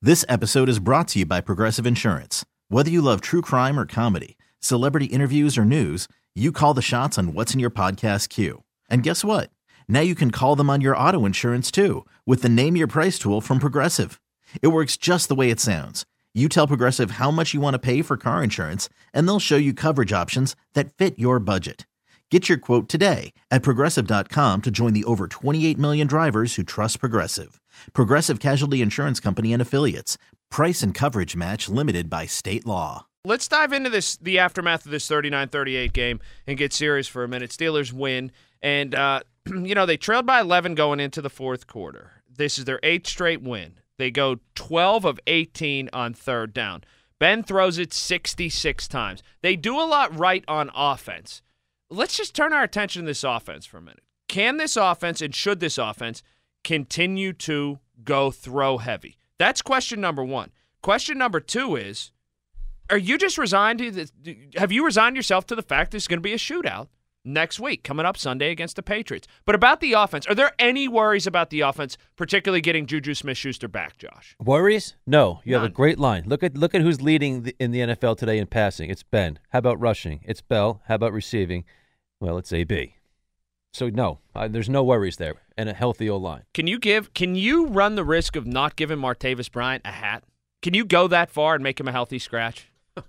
This episode is brought to you by Progressive Insurance. Whether you love true crime or comedy, celebrity interviews or news, you call the shots on what's in your podcast queue. And guess what? Now you can call them on your auto insurance too with the Name Your Price tool from Progressive. It works just the way it sounds. You tell Progressive how much you want to pay for car insurance, and they'll show you coverage options that fit your budget. Get your quote today at Progressive.com to join the over 28 million drivers who trust Progressive. Progressive Casualty Insurance Company and Affiliates. Price and coverage match limited by state law. Let's dive into the aftermath of this 39-38 game and get serious for a minute. Steelers win, and they trailed by 11 going into the fourth quarter. This is their 8th straight win. They go 12 of 18 on third down. Ben throws it 66 times. They do a lot right on offense. Let's just turn our attention to this offense for a minute. Can this offense and should this offense continue to go throw heavy? That's question number one. Question number two is, are you just resigned to this? Have you resigned yourself to the fact there's going to be a shootout next week, coming up Sunday against the Patriots? But about the offense, are there any worries about the offense, particularly getting Juju Smith-Schuster back, Josh? Worries? No. You None. have a great line. Look at who's leading in the NFL today in passing. It's Ben. How about rushing? It's Bell. How about receiving? Well, it's AB. So no, there's no worries there, and a healthy O-line. Can you run the risk of not giving Martavis Bryant a hat? Can you go that far and make him a healthy scratch?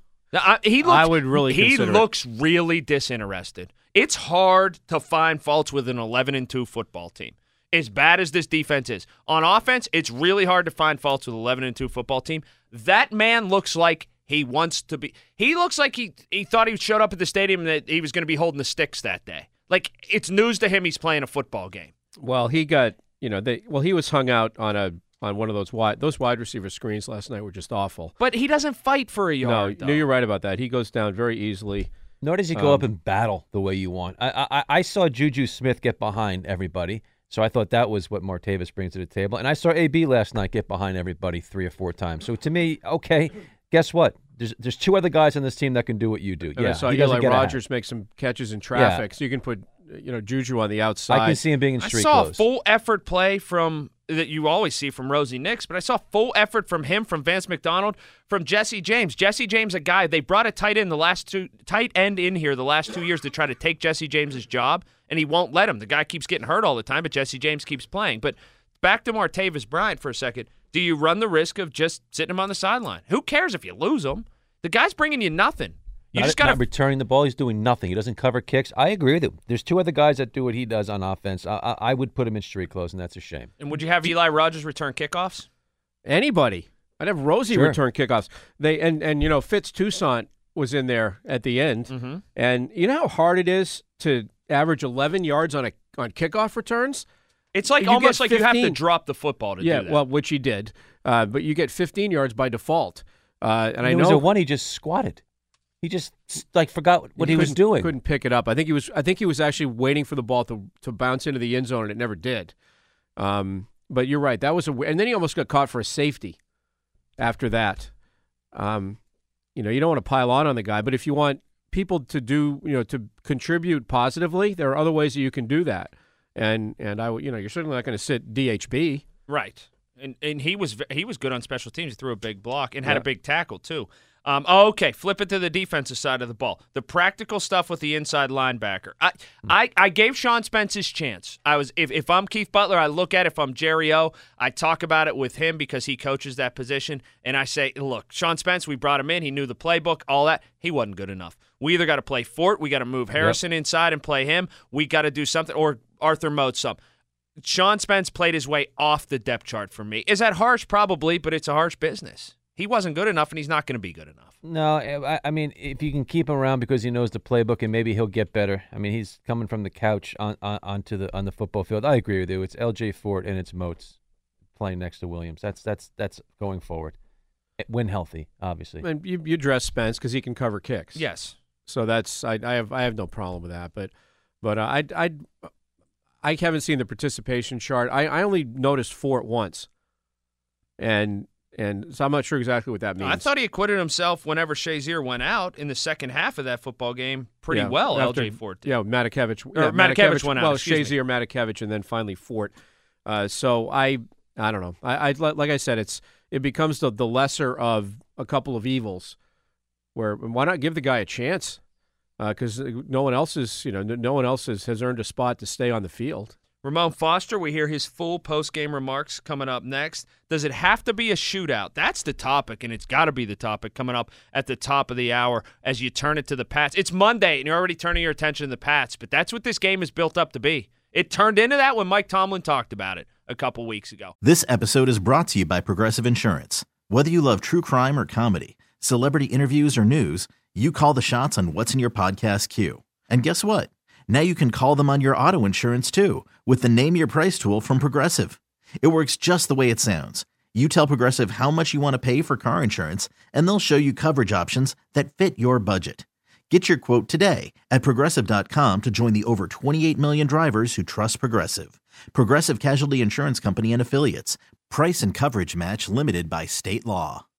I would really He consider looks really disinterested. It's hard to find faults with an 11-2 football team. As bad as this defense is. On offense, it's really hard to find faults with an 11-2 football team. That man looks like he wants to be. He looks like he thought he showed up at the stadium and that he was going to be holding the sticks that day. Like, it's news to him he's playing a football game. Well, he got, he was hung out on one of those wide receiver screens last night were just awful. But he doesn't fight for a yard. No, you're right about that. He goes down very easily. Nor does he go up and battle the way you want. I saw Juju Smith get behind everybody, so I thought that was what Martavis brings to the table. And I saw AB last night get behind everybody 3 or 4 times. So to me, okay, guess what? There's 2 other guys on this team that can do what you do. And I saw Eli Rogers make some catches in traffic, so you can put Juju on the outside. I can see him being in street clothes. I saw clothes. a full effort play that you always see from Rosie Nix, but I saw full effort from him, from Vance McDonald, from Jesse James. Jesse James, a guy, they brought a tight end in here the last 2 years to try to take Jesse James's job, and he won't let him. The guy keeps getting hurt all the time, but Jesse James keeps playing. But back to Martavis Bryant for a second. Do you run the risk of just sitting him on the sideline? Who cares if you lose him? The guy's bringing you nothing. You just got to returning the ball. He's doing nothing. He doesn't cover kicks. I agree with you. There's 2 other guys that do what he does on offense. I would put him in street clothes, and that's a shame. And would you have Eli Rogers return kickoffs? Anybody. I'd have Rosie return kickoffs. Fitz Toussaint was in there at the end. Mm-hmm. And you know how hard it is to average 11 yards on kickoff returns? It's like almost like you have to drop the football to do that. Yeah, well, which he did. But you get 15 yards by default. And I know was a one he just squatted. He just forgot what he was doing. Couldn't pick it up. I think he was actually waiting for the ball to bounce into the end zone, and it never did. But you're right. That was and then he almost got caught for a safety after that. You don't want to pile on the guy, but if you want people to do, to contribute positively, there are other ways that you can do that. And you're certainly not going to sit DHB. Right. And he was good on special teams. He threw a big block and had a big tackle too. Okay, flip it to the defensive side of the ball. The practical stuff with the inside linebacker. I gave Sean Spence his chance. If I'm Keith Butler, I look at it. If I'm Jerry O, I talk about it with him because he coaches that position, and I say, look, Sean Spence, we brought him in. He knew the playbook, all that. He wasn't good enough. We either got to play Fort, we got to move Harrison inside and play him. We got to do something, or Arthur Moat something. Sean Spence played his way off the depth chart for me. Is that harsh? Probably, but it's a harsh business. He wasn't good enough, and he's not going to be good enough. No, I mean, if you can keep him around because he knows the playbook and maybe he'll get better. I mean, he's coming from the couch on the football field. I agree with you. It's L.J. Fort and it's Moats playing next to Williams. That's going forward. When healthy, obviously. And you dress Spence because he can cover kicks. Yes. So that's I have no problem with that. But I haven't seen the participation chart. I only noticed Fort once, and so I'm not sure exactly what that means. I thought he acquitted himself whenever Shazier went out in the second half of that football game pretty well. LJ Fort did. Yeah, Matakevich. Matakevich went out. Well, Shazier, Matakevich, and then finally Fort. So I I don't know. I like I said, it becomes the lesser of a couple of evils. Where why not give the guy a chance? Because no one else has earned a spot to stay on the field. Ramon Foster, we hear his full post-game remarks coming up next. Does it have to be a shootout? That's the topic, and it's got to be the topic coming up at the top of the hour as you turn it to the Pats. It's Monday, and you're already turning your attention to the Pats, but that's what this game is built up to be. It turned into that when Mike Tomlin talked about it a couple weeks ago. This episode is brought to you by Progressive Insurance. Whether you love true crime or comedy, celebrity interviews or news, you call the shots on what's in your podcast queue. And guess what? Now you can call them on your auto insurance too with the Name Your Price tool from Progressive. It works just the way it sounds. You tell Progressive how much you want to pay for car insurance, and they'll show you coverage options that fit your budget. Get your quote today at Progressive.com to join the over 28 million drivers who trust Progressive. Progressive Casualty Insurance Company and Affiliates. Price and coverage match limited by state law.